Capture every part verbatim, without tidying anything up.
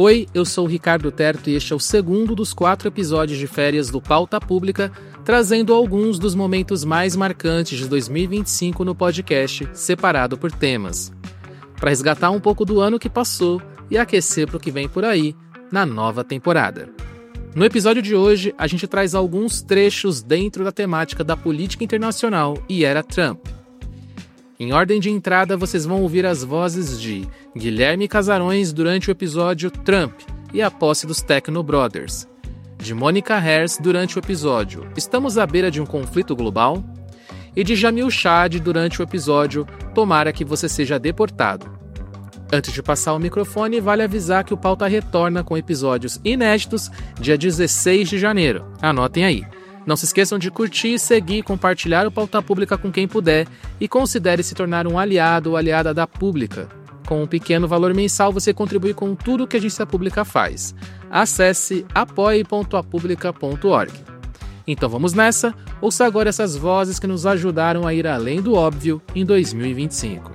Oi, eu sou o Ricardo Terto e este é o segundo dos quatro episódios de férias do Pauta Pública, trazendo alguns dos momentos mais marcantes de dois mil e vinte e cinco no podcast, separado por temas, para resgatar um pouco do ano que passou e aquecer para o que vem por aí na nova temporada. No episódio de hoje, a gente traz alguns trechos dentro da temática da política internacional e era Trump. Em ordem de entrada, vocês vão ouvir as vozes de Guilherme Casarões durante o episódio Trump e a posse dos Techno Brothers, de Mônica Harris durante o episódio Estamos à beira de um conflito global e de Jamil Chad durante o episódio Tomara que você seja deportado. Antes de passar o microfone, vale avisar que o Pauta retorna com episódios inéditos dia dezesseis de janeiro. Anotem aí. Não se esqueçam de curtir, seguir e compartilhar o Pauta Pública com quem puder e considere se tornar um aliado ou aliada da Pública. Com um pequeno valor mensal, você contribui com tudo que a Agência Pública faz. Acesse apoie ponto a publica ponto org. Então vamos nessa, ouça agora essas vozes que nos ajudaram a ir além do óbvio em dois mil e vinte e cinco.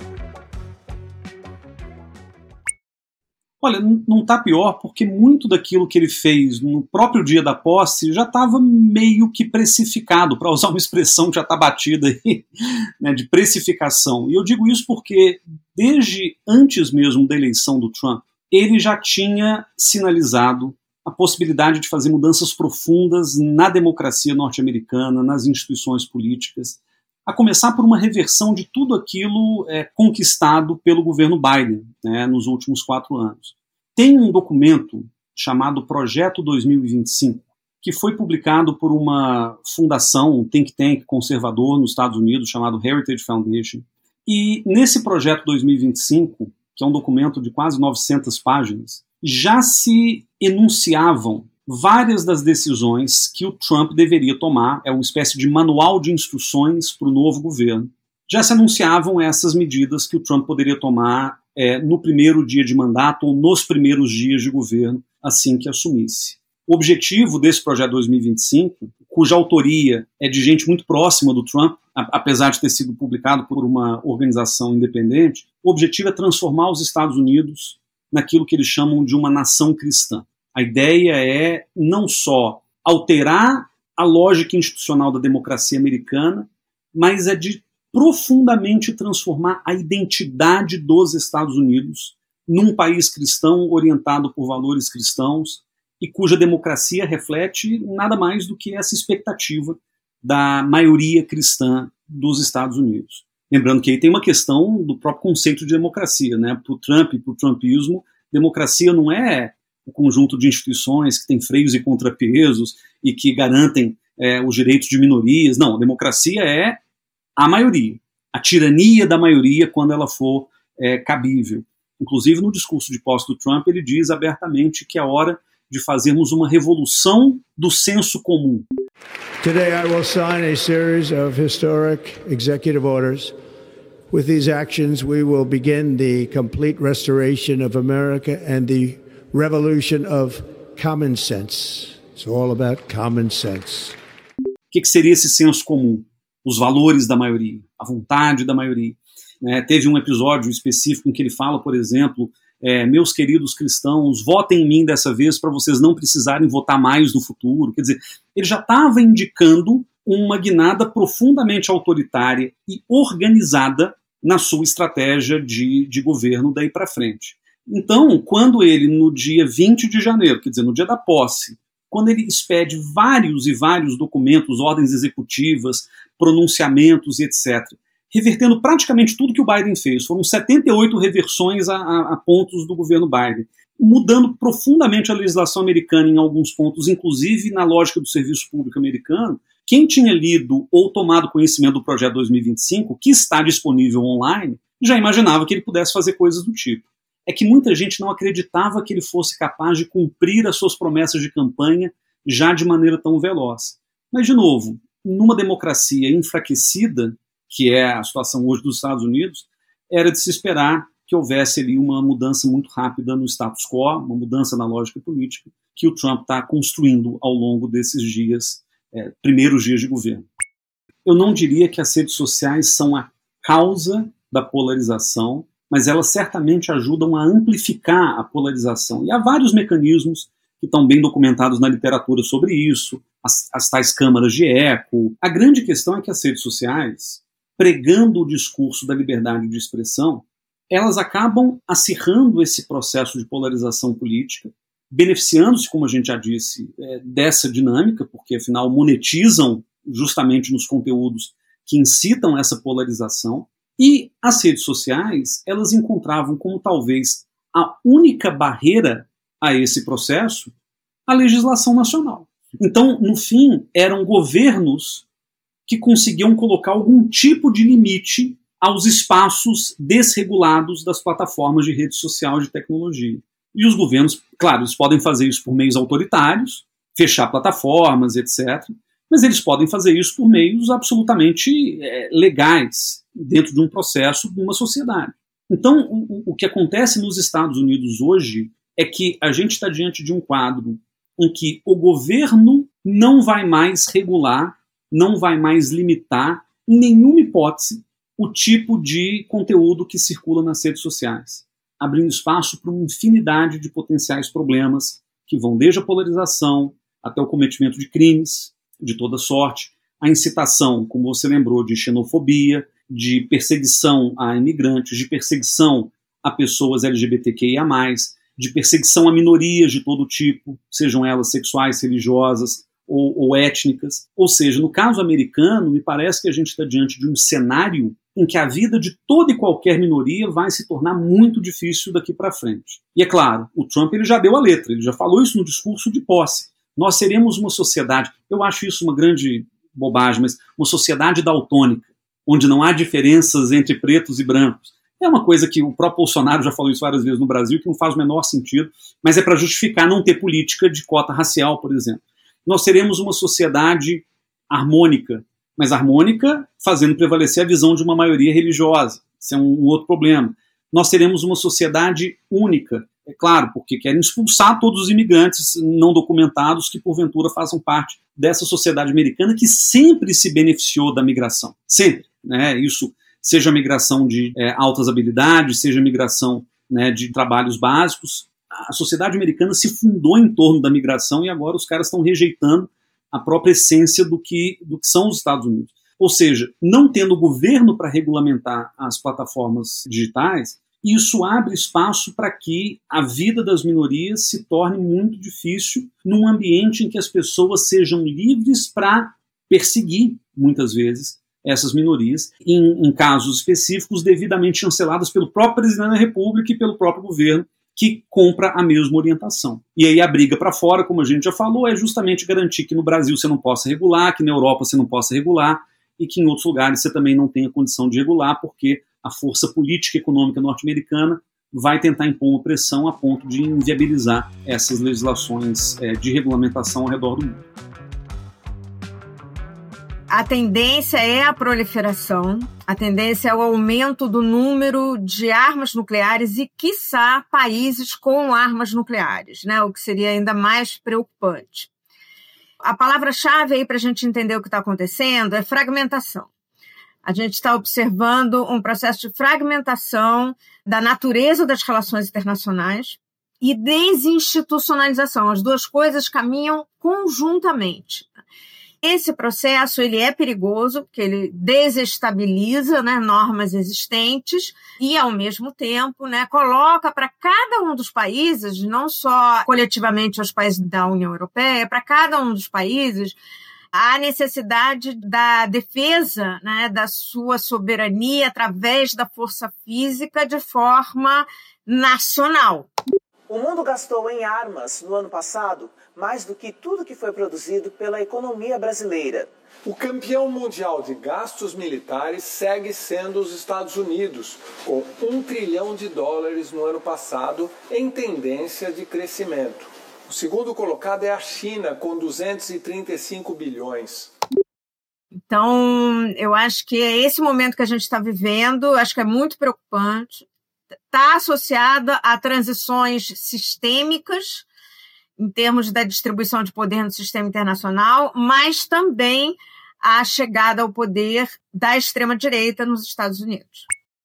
Olha, não está pior porque muito daquilo que ele fez no próprio dia da posse já estava meio que precificado, para usar uma expressão que já está batida aí, né, de precificação. E eu digo isso porque desde antes mesmo da eleição do Trump, ele já tinha sinalizado a possibilidade de fazer mudanças profundas na democracia norte-americana, nas instituições políticas, a começar por uma reversão de tudo aquilo é, conquistado pelo governo Biden, né, nos últimos quatro anos. Tem um documento chamado Projeto dois mil e vinte e cinco, que foi publicado por uma fundação, um think tank conservador nos Estados Unidos, chamado Heritage Foundation. E nesse Projeto dois mil e vinte e cinco, que é um documento de quase novecentas páginas, já se enunciavam várias das decisões que o Trump deveria tomar, é uma espécie de manual de instruções para o novo governo. Já se anunciavam essas medidas que o Trump poderia tomar é, no primeiro dia de mandato ou nos primeiros dias de governo, assim que assumisse. O objetivo desse Projeto dois mil e vinte e cinco, cuja autoria é de gente muito próxima do Trump, a, apesar de ter sido publicado por uma organização independente, o objetivo é transformar os Estados Unidos naquilo que eles chamam de uma nação cristã. A ideia é não só alterar a lógica institucional da democracia americana, mas é de profundamente transformar a identidade dos Estados Unidos num país cristão orientado por valores cristãos e cuja democracia reflete nada mais do que essa expectativa da maioria cristã dos Estados Unidos. Lembrando que aí tem uma questão do próprio conceito de democracia, né? Para o Trump e para o trumpismo, democracia não é um conjunto de instituições que tem freios e contrapesos e que garantem é, os direitos de minorias. Não, a democracia é a maioria, a tirania da maioria quando ela for é, cabível. Inclusive, no discurso de posse do Trump, ele diz abertamente que é hora de fazermos uma revolução do senso comum. Today I will sign a series of historic executive orders. With these actions, we will begin the complete restoration of America and the revolution of common sense. It's all about common sense. O que, que seria esse senso comum? Os valores da maioria, a vontade da maioria. É, teve um episódio específico em que ele fala, por exemplo, é, meus queridos cristãos, votem em mim dessa vez para vocês não precisarem votar mais no futuro. Quer dizer, ele já estava indicando uma guinada profundamente autoritária e organizada na sua estratégia de, de governo daí para frente. Então, quando ele, no dia vinte de janeiro, quer dizer, no dia da posse, quando ele expede vários e vários documentos, ordens executivas, pronunciamentos e etcétera, revertendo praticamente tudo que o Biden fez, foram setenta e oito reversões a, a, a pontos do governo Biden, mudando profundamente a legislação americana em alguns pontos, inclusive na lógica do serviço público americano. Quem tinha lido ou tomado conhecimento do Projeto dois mil e vinte e cinco, que está disponível online, já imaginava que ele pudesse fazer coisas do tipo. É que muita gente não acreditava que ele fosse capaz de cumprir as suas promessas de campanha já de maneira tão veloz. Mas, de novo, numa democracia enfraquecida, que é a situação hoje dos Estados Unidos, era de se esperar que houvesse ali uma mudança muito rápida no status quo, uma mudança na lógica política, que o Trump está construindo ao longo desses dias, é, primeiros dias de governo. Eu não diria que as redes sociais são a causa da polarização, mas elas certamente ajudam a amplificar a polarização. E há vários mecanismos que estão bem documentados na literatura sobre isso, as, as tais câmaras de eco. A grande questão é que as redes sociais, pregando o discurso da liberdade de expressão, elas acabam acirrando esse processo de polarização política, beneficiando-se, como a gente já disse, é, dessa dinâmica, porque afinal monetizam justamente nos conteúdos que incitam essa polarização. E as redes sociais, elas encontravam como talvez a única barreira a esse processo a legislação nacional. Então, no fim, eram governos que conseguiam colocar algum tipo de limite aos espaços desregulados das plataformas de rede social e de tecnologia. E os governos, claro, eles podem fazer isso por meios autoritários, fechar plataformas, etcétera, mas eles podem fazer isso por meios absolutamente é, legais, dentro de um processo de uma sociedade. Então, o, o que acontece nos Estados Unidos hoje é que a gente está diante de um quadro em que o governo não vai mais regular, não vai mais limitar, em nenhuma hipótese, o tipo de conteúdo que circula nas redes sociais, abrindo espaço para uma infinidade de potenciais problemas que vão desde a polarização até o cometimento de crimes de toda sorte, a incitação, como você lembrou, de xenofobia, de perseguição a imigrantes, de perseguição a pessoas L G B T Q I A mais, de perseguição a minorias de todo tipo, sejam elas sexuais, religiosas ou, ou étnicas. Ou seja, no caso americano, me parece que a gente está diante de um cenário em que a vida de toda e qualquer minoria vai se tornar muito difícil daqui para frente. E é claro, o Trump ele já deu a letra, ele já falou isso no discurso de posse. Nós seremos uma sociedade, eu acho isso uma grande bobagem, mas uma sociedade daltônica, onde não há diferenças entre pretos e brancos. É uma coisa que o próprio Bolsonaro já falou isso várias vezes no Brasil, que não faz o menor sentido, mas é para justificar não ter política de cota racial, por exemplo. Nós seremos uma sociedade harmônica, mas harmônica fazendo prevalecer a visão de uma maioria religiosa. Isso é um, um outro problema. Nós teremos uma sociedade única, é claro, porque querem expulsar todos os imigrantes não documentados que porventura façam parte dessa sociedade americana que sempre se beneficiou da migração. Sempre. Né? Isso, seja a migração de é, altas habilidades, seja a migração, né, de trabalhos básicos. A sociedade americana se fundou em torno da migração e agora os caras estão rejeitando a própria essência do que, do que são os Estados Unidos. Ou seja, não tendo governo para regulamentar as plataformas digitais, isso abre espaço para que a vida das minorias se torne muito difícil num ambiente em que as pessoas sejam livres para perseguir, muitas vezes, essas minorias, em, em casos específicos devidamente chanceladas pelo próprio presidente da República e pelo próprio governo, que compra a mesma orientação. E aí a briga para fora, como a gente já falou, é justamente garantir que no Brasil você não possa regular, que na Europa você não possa regular, e que em outros lugares você também não tenha condição de regular, porque a força política e econômica norte-americana vai tentar impor uma pressão a ponto de inviabilizar essas legislações é, de regulamentação ao redor do mundo. A tendência é a proliferação, a tendência é o aumento do número de armas nucleares e, quiçá, países com armas nucleares, né? O que seria ainda mais preocupante. A palavra-chave aí para a gente entender o que está acontecendo é fragmentação. A gente está observando um processo de fragmentação da natureza das relações internacionais e desinstitucionalização. As duas coisas caminham conjuntamente. Esse processo ele é perigoso, porque ele desestabiliza, né, normas existentes e, ao mesmo tempo, né, coloca para cada um dos países, não só coletivamente os países da União Europeia, para cada um dos países, a necessidade da defesa, né, da sua soberania através da força física de forma nacional. O mundo gastou em armas no ano passado mais do que tudo que foi produzido pela economia brasileira. O campeão mundial de gastos militares segue sendo os Estados Unidos, com um trilhão de dólares no ano passado, em tendência de crescimento. O segundo colocado é a China, com duzentos e trinta e cinco bilhões. Então, eu acho que é esse momento que a gente está vivendo, acho que é muito preocupante. Está associada a transições sistêmicas, em termos da distribuição de poder no sistema internacional, mas também a chegada ao poder da extrema-direita nos Estados Unidos.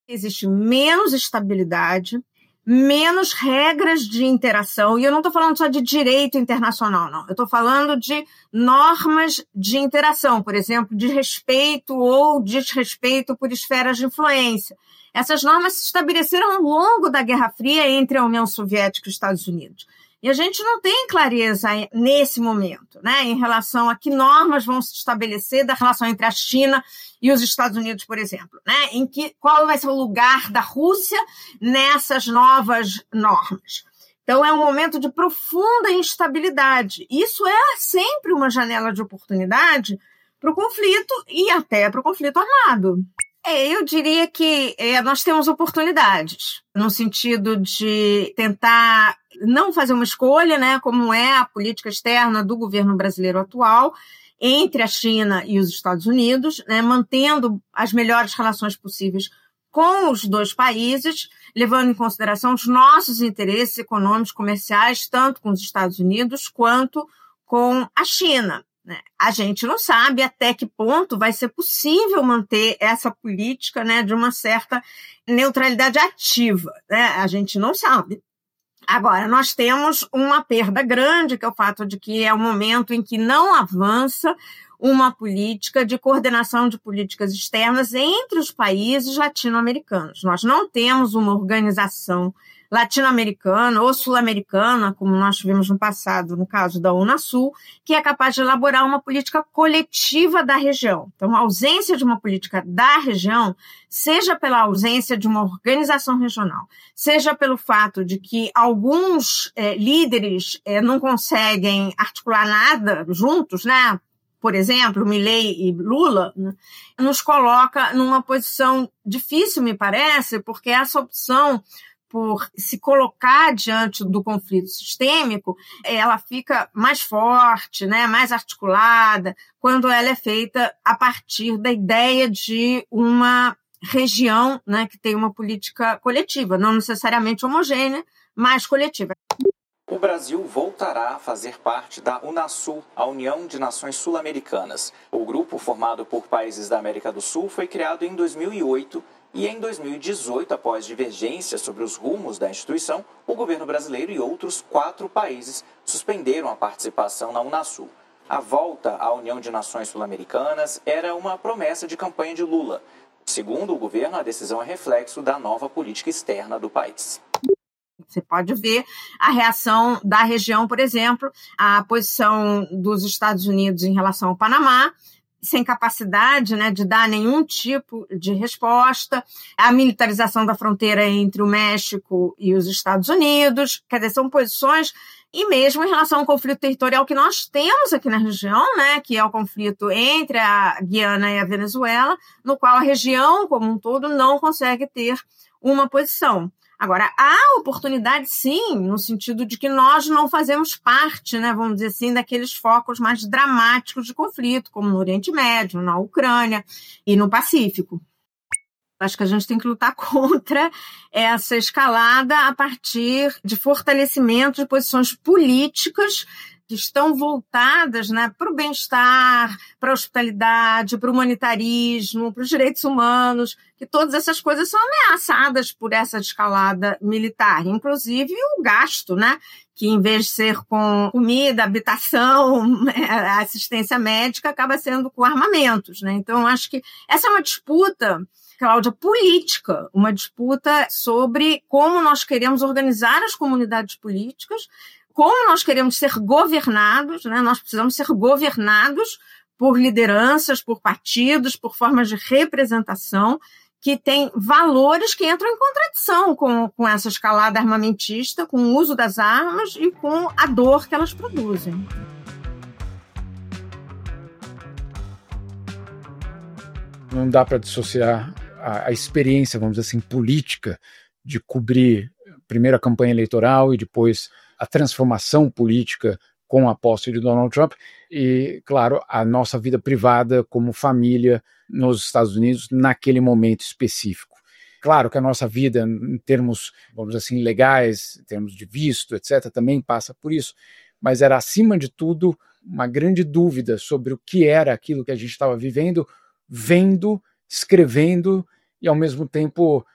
Existe menos estabilidade, menos regras de interação, e eu não estou falando só de direito internacional, não. Eu estou falando de normas de interação, por exemplo, de respeito ou desrespeito por esferas de influência. Essas normas se estabeleceram ao longo da Guerra Fria entre a União Soviética e os Estados Unidos. E a gente não tem clareza nesse momento, né, em relação a que normas vão se estabelecer da relação entre a China e os Estados Unidos, por exemplo, né, em que, qual vai ser o lugar da Rússia nessas novas normas. Então, é um momento de profunda instabilidade. Isso é sempre uma janela de oportunidade para o conflito e até para o conflito armado. É, eu diria que é, nós temos oportunidades, no sentido de tentar não fazer uma escolha, né, como é a política externa do governo brasileiro atual, entre a China e os Estados Unidos, né, mantendo as melhores relações possíveis com os dois países, levando em consideração os nossos interesses econômicos e comerciais, tanto com os Estados Unidos quanto com a China. A gente não sabe até que ponto vai ser possível manter essa política, né, de uma certa neutralidade ativa, né? A gente não sabe. Agora, nós temos uma perda grande, que é o fato de que é um momento em que não avança uma política de coordenação de políticas externas entre os países latino-americanos. Nós não temos uma organização latino-americana ou sul-americana, como nós tivemos no passado, no caso da Unasul, que é capaz de elaborar uma política coletiva da região. Então, a ausência de uma política da região, seja pela ausência de uma organização regional, seja pelo fato de que alguns é, líderes é, não conseguem articular nada juntos, né? Por exemplo, Milei e Lula, né, nos coloca numa posição difícil, me parece, porque essa opção por se colocar diante do conflito sistêmico, ela fica mais forte, né, mais articulada, quando ela é feita a partir da ideia de uma região, né, que tem uma política coletiva, não necessariamente homogênea, mas coletiva. O Brasil voltará a fazer parte da Unasul, a União de Nações Sul-Americanas. O grupo, formado por países da América do Sul, foi criado em dois mil e oito e em dois mil e dezoito, após divergências sobre os rumos da instituição, o governo brasileiro e outros quatro países suspenderam a participação na Unasul. A volta à União de Nações Sul-Americanas era uma promessa de campanha de Lula. Segundo o governo, a decisão é reflexo da nova política externa do país. Você pode ver a reação da região, por exemplo, a posição dos Estados Unidos em relação ao Panamá, sem capacidade, né, de dar nenhum tipo de resposta, a militarização da fronteira entre o México e os Estados Unidos, quer dizer, são posições, e mesmo em relação ao conflito territorial que nós temos aqui na região, né, que é o conflito entre a Guiana e a Venezuela, no qual a região como um todo não consegue ter uma posição. Agora, há oportunidade, sim, no sentido de que nós não fazemos parte, né, vamos dizer assim, daqueles focos mais dramáticos de conflito, como no Oriente Médio, na Ucrânia e no Pacífico. Acho que a gente tem que lutar contra essa escalada a partir de fortalecimento de posições políticas que estão voltadas, né, para o bem-estar, para a hospitalidade, para o humanitarismo, para os direitos humanos, que todas essas coisas são ameaçadas por essa escalada militar, inclusive o gasto, né, que em vez de ser com comida, habitação, assistência médica, acaba sendo com armamentos, né? Então, acho que essa é uma disputa, Cláudia, política, uma disputa sobre como nós queremos organizar as comunidades políticas, como nós queremos ser governados, né? Nós precisamos ser governados por lideranças, por partidos, por formas de representação que têm valores que entram em contradição com, com essa escalada armamentista, com o uso das armas e com a dor que elas produzem. Não dá para dissociar a, a experiência, vamos dizer assim, política de cobrir primeiro a campanha eleitoral e depois a transformação política com a posse de Donald Trump e, claro, a nossa vida privada como família nos Estados Unidos naquele momento específico. Claro que a nossa vida, em termos, vamos dizer assim, legais, em termos de visto, etcétera, também passa por isso, mas era, acima de tudo, uma grande dúvida sobre o que era aquilo que a gente estava vivendo, vendo, escrevendo e, ao mesmo tempo,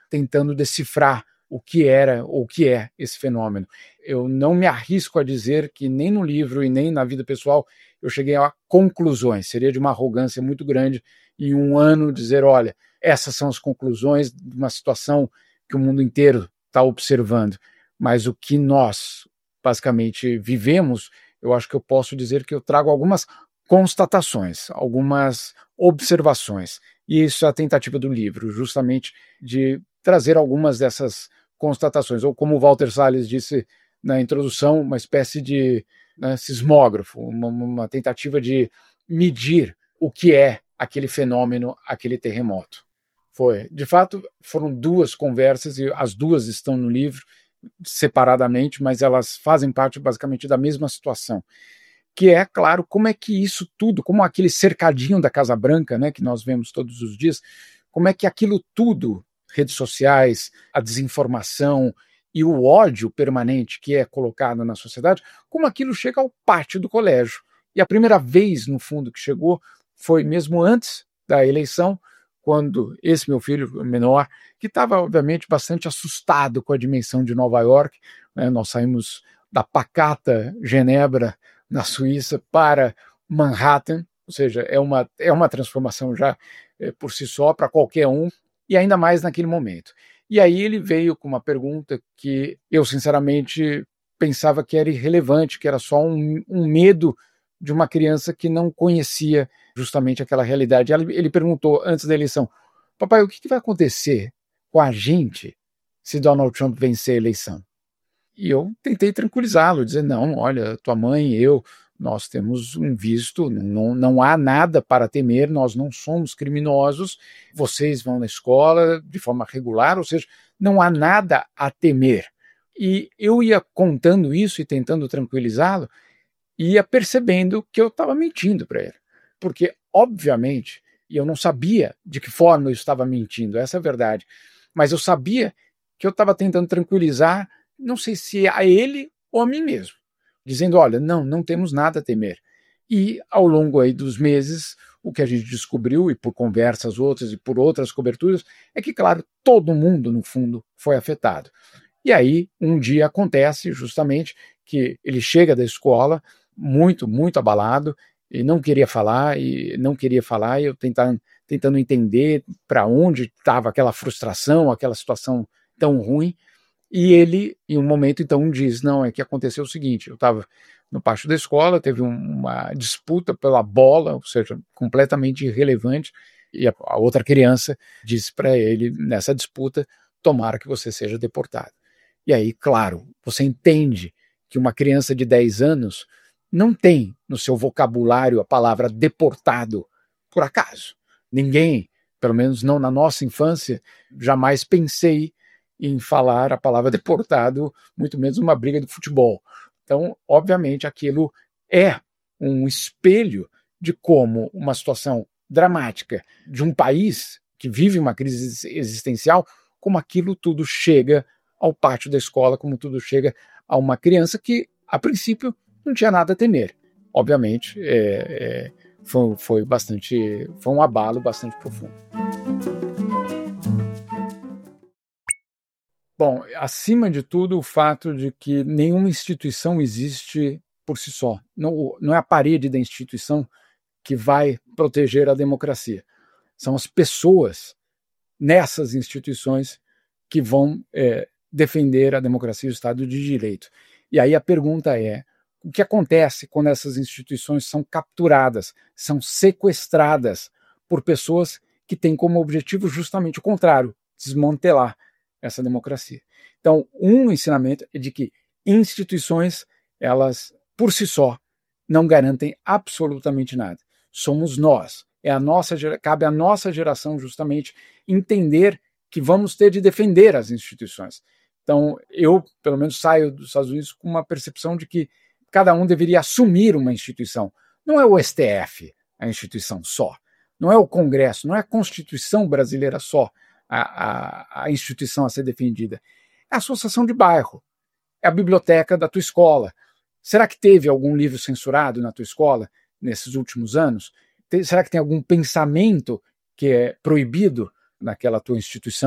tentando decifrar o que era ou o que é esse fenômeno. Eu não me arrisco a dizer que nem no livro e nem na vida pessoal eu cheguei a conclusões. Seria de uma arrogância muito grande em um ano dizer, olha, essas são as conclusões de uma situação que o mundo inteiro está observando. Mas o que nós, basicamente, vivemos, eu acho que eu posso dizer que eu trago algumas constatações, algumas observações. E isso é a tentativa do livro, justamente de trazer algumas dessas constatações. Ou como o Walter Salles disse na introdução, uma espécie de né, sismógrafo, uma, uma tentativa de medir o que é aquele fenômeno, aquele terremoto. Foi, de fato, foram duas conversas, e as duas estão no livro, separadamente, mas elas fazem parte basicamente da mesma situação, que é, claro, como é que isso tudo, como aquele cercadinho da Casa Branca, né, que nós vemos todos os dias, como é que aquilo tudo, redes sociais, a desinformação e o ódio permanente que é colocado na sociedade, como aquilo chega ao pátio do colégio. E a primeira vez, no fundo, que chegou foi mesmo antes da eleição, quando esse meu filho menor, que estava, obviamente, bastante assustado com a dimensão de Nova York, né, nós saímos da pacata Genebra, na Suíça, para Manhattan, ou seja, é uma, é uma transformação já é, por si só para qualquer um, e ainda mais naquele momento. E aí ele veio com uma pergunta que eu, sinceramente, pensava que era irrelevante, que era só um, um medo de uma criança que não conhecia justamente aquela realidade. Ele perguntou antes da eleição, papai, o que vai acontecer com a gente se Donald Trump vencer a eleição? E eu tentei tranquilizá-lo, dizer, não, olha, tua mãe e eu, nós temos um visto, não, não há nada para temer, nós não somos criminosos, vocês vão na escola de forma regular, ou seja, não há nada a temer. E eu ia contando isso e tentando tranquilizá-lo, e ia percebendo que eu estava mentindo para ele. Porque, obviamente, e eu não sabia de que forma eu estava mentindo, essa é a verdade, mas eu sabia que eu estava tentando tranquilizar, não sei se a ele ou a mim mesmo, dizendo, olha, não, não temos nada a temer. E, ao longo aí dos meses, o que a gente descobriu, e por conversas outras e por outras coberturas, é que, claro, todo mundo, no fundo, foi afetado. E aí, um dia acontece, justamente, que ele chega da escola muito, muito abalado, e não queria falar, e não queria falar, e eu tentando, tentando entender para onde estava aquela frustração, aquela situação tão ruim, e ele, em um momento, então, diz, não, é que aconteceu o seguinte, eu estava no pátio da escola, teve um, uma disputa pela bola, ou seja, completamente irrelevante, e a, a outra criança disse para ele, nessa disputa, tomara que você seja deportado. E aí, claro, você entende que uma criança de dez anos não tem no seu vocabulário a palavra deportado por acaso. Ninguém, pelo menos não na nossa infância, jamais pensei em falar a palavra deportado, muito menos numa briga de futebol. Então, obviamente, aquilo é um espelho de como uma situação dramática de um país que vive uma crise existencial, como aquilo tudo chega ao pátio da escola, como tudo chega a uma criança que, a princípio, não tinha nada a temer. Obviamente, é, é, foi, foi, bastante, foi um abalo bastante profundo. Bom, acima de tudo, o fato de que nenhuma instituição existe por si só. Não, não é a parede da instituição que vai proteger a democracia. São as pessoas nessas instituições que vão é, defender a democracia e o Estado de Direito. E aí a pergunta é, o que acontece quando essas instituições são capturadas, são sequestradas por pessoas que têm como objetivo justamente o contrário, desmantelar essa democracia. Então, um ensinamento é de que instituições, elas, por si só, não garantem absolutamente nada. Somos nós, é a nossa, cabe à nossa geração justamente entender que vamos ter de defender as instituições. Então, eu, pelo menos, saio dos Estados Unidos com uma percepção de que cada um deveria assumir uma instituição. Não é o S T F a instituição só, não é o Congresso, não é a Constituição brasileira só a, a, a instituição a ser defendida. É a associação de bairro, é a biblioteca da tua escola. Será que teve algum livro censurado na tua escola nesses últimos anos? Tem, será que tem algum pensamento que é proibido naquela tua instituição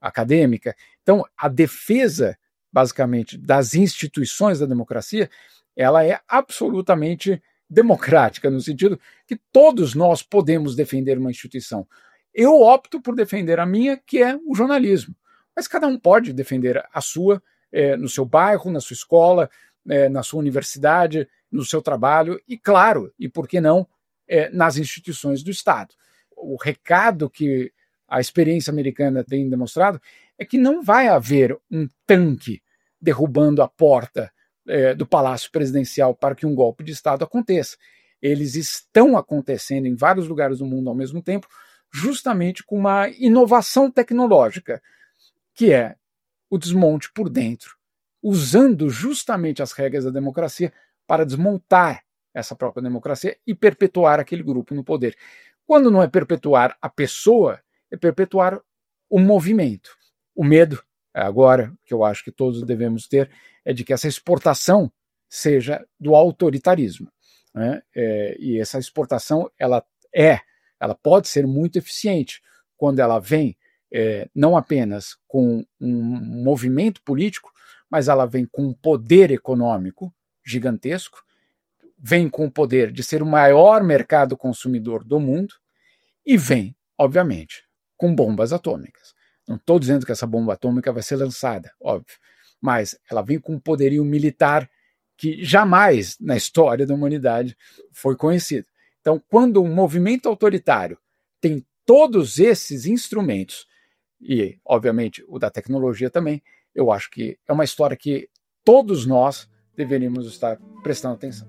acadêmica. Então, a defesa, basicamente, das instituições da democracia, ela é absolutamente democrática, no sentido que todos nós podemos defender uma instituição. Eu opto por defender a minha, que é o jornalismo. Mas cada um pode defender a sua, é, no seu bairro, na sua escola, é, na sua universidade, no seu trabalho e, claro, e por que não, é, nas instituições do Estado. O recado que a experiência americana tem demonstrado é que não vai haver um tanque derrubando a porta é, do Palácio Presidencial para que um golpe de Estado aconteça. Eles estão acontecendo em vários lugares do mundo ao mesmo tempo, justamente com uma inovação tecnológica, que é o desmonte por dentro, usando justamente as regras da democracia para desmontar essa própria democracia e perpetuar aquele grupo no poder. Quando não é perpetuar a pessoa, é perpetuar o movimento. O medo, agora, que eu acho que todos devemos ter, é de que essa exportação seja do autoritarismo, né? É, e essa exportação, ela é, ela pode ser muito eficiente quando ela vem é, não apenas com um movimento político, mas ela vem com um poder econômico gigantesco, vem com o poder de ser o maior mercado consumidor do mundo e vem, obviamente, com bombas atômicas. Não estou dizendo que essa bomba atômica vai ser lançada, óbvio, mas ela vem com um poderio militar que jamais na história da humanidade foi conhecido. Então, quando um movimento autoritário tem todos esses instrumentos, e, obviamente, o da tecnologia também, eu acho que é uma história que todos nós deveríamos estar prestando atenção.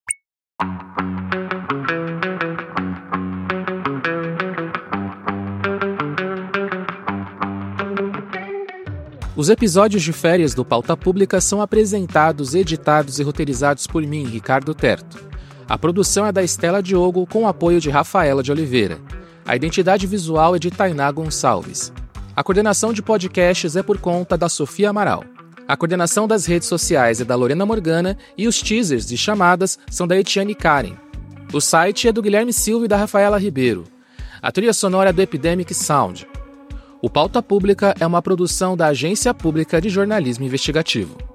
Os episódios de férias do Pauta Pública são apresentados, editados e roteirizados por mim, Ricardo Terto. A produção é da Estela Diogo, com o apoio de Rafaela de Oliveira. A identidade visual é de Tainá Gonçalves. A coordenação de podcasts é por conta da Sofia Amaral. A coordenação das redes sociais é da Lorena Morgana e os teasers de chamadas são da Etienne Karen. O site é do Guilherme Silva e da Rafaela Ribeiro. A trilha sonora é do Epidemic Sound. O Pauta Pública é uma produção da Agência Pública de Jornalismo Investigativo.